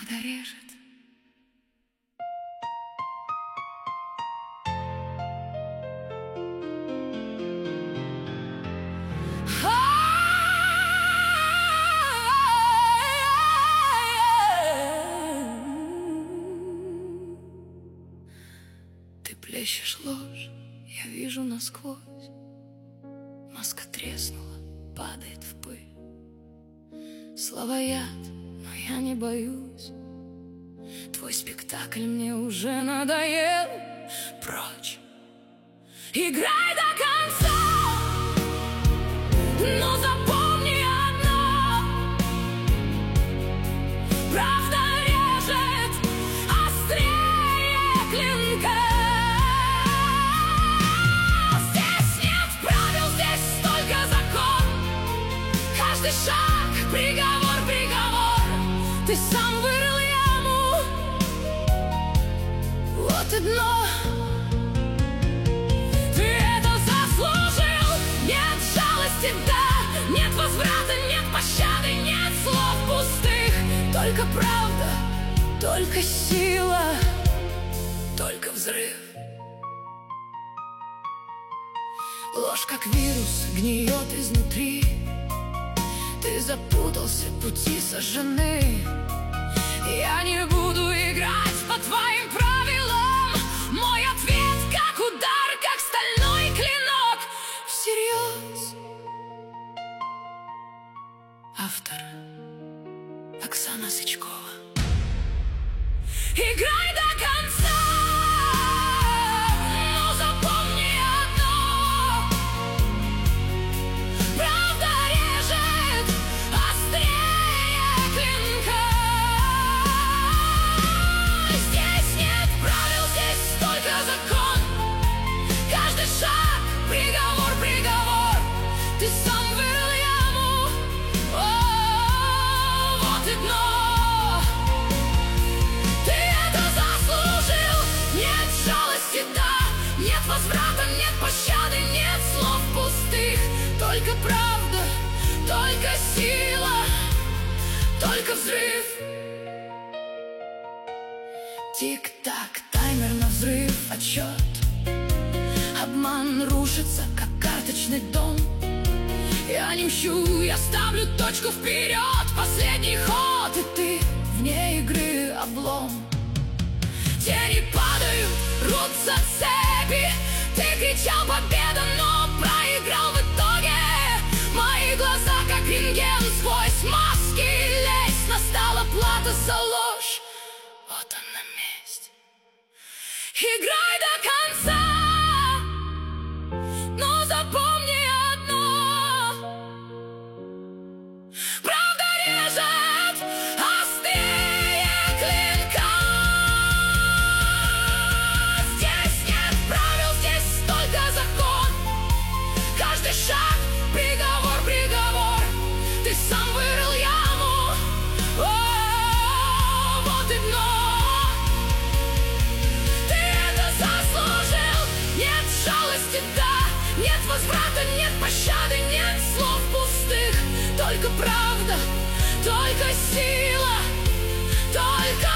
правда режет. Ты плещешь ложь, я вижу насквозь. Маска треснула, падает в пыль. Слова яд, но я не боюсь. Твой спектакль мне уже надоел. Прочь, играй до конца, но запомни одно: правда режет острее клинка. Здесь нет правил, здесь только закон. Каждый шаг — приговор, приговор. Ты сам вырыл яму, вот и дно. Ты это заслужил. Нет жалости, да, нет возврата, нет пощады, нет слов пустых. Только правда, только сила, только взрыв. Ложь как вирус гниет изнутри. Ты запутался, пути сожжены. Я не буду играть по твоим правилам. Мой ответ как удар, как стальной клинок. Всерьез. Автор Оксана Сычкова. Играй до конца, но запомни одно: правда режет острее клинка. Здесь нет правил, здесь только закон. Каждый шаг — приговор, приговор. Ты сам вырыл яму, о, вот и дно. Нет возврата, нет пощады, нет слов пустых. Только правда, только сила, только взрыв. Тик-так, таймер на взрыв, отсчет. Обман рушится, как карточный дом. Я не мщу, я ставлю точку вперед. Последний ход, и ты вне игры облом. Тени падают, рвутся цепи. Ты кричал победа, но проиграл в итоге. Мои глаза как рентген, сквозь маски лезть. Настала плата за ложь, вот она месть. Играй до конца, но запомни одно: правда режет острее клинка. Шаг — приговор, приговор. Ты сам вырыл яму, о, вот и дно. Ты это заслужил. Нет жалости, да, нет возврата, нет пощады, нет слов пустых. Только правда, только сила, только